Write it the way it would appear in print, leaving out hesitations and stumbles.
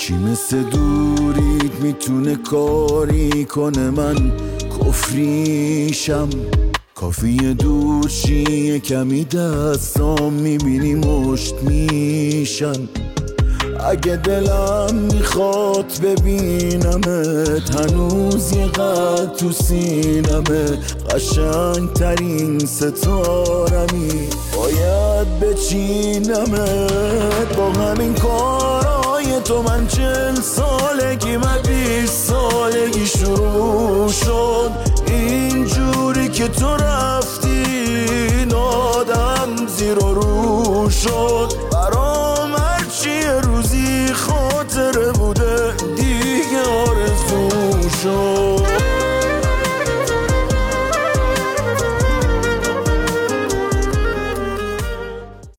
کی مثل دورید میتونه کاری کنه من کفریشم؟ کافیه دور چیه کمی دستام میبینی مشت میشن. اگه دلم میخواد ببینمت هنوز یه قد تو سینمه، قشنگ ترین ستارمی باید بچینمت. با همین کارای تو من 40 سالگی من 20 سالگی شروع شد. اینجوری که تو رفتی آدم زیر و رو شد.